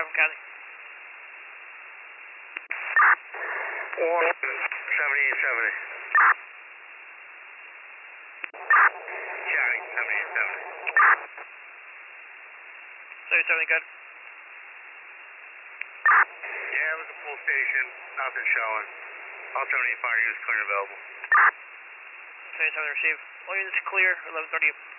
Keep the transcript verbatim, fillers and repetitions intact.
from County. one seventy-eight seventy. County, seventy-eight seventy. seventy seventy, good. Yeah, it was a full station, nothing showing. All seventy-eight fire units clear and available. seventy seventy, receive. All units clear, eleven thirty.